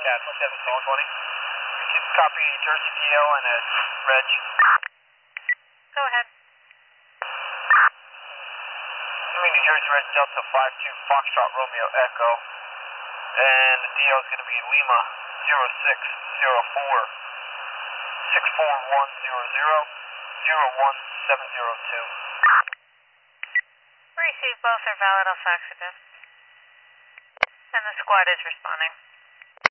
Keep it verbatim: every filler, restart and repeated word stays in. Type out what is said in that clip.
Yeah, twenty-seven, twelve, twenty. Keep copy Jersey P O and it's Reg. Go ahead. I mean, New Jersey Red Delta five two Foxtrot Romeo Echo. And the D L is going to be Lima zero six zero four six four one zero zero zero one seven zero two. Receive, both are valid. I'll fax it in. And the squad is responding.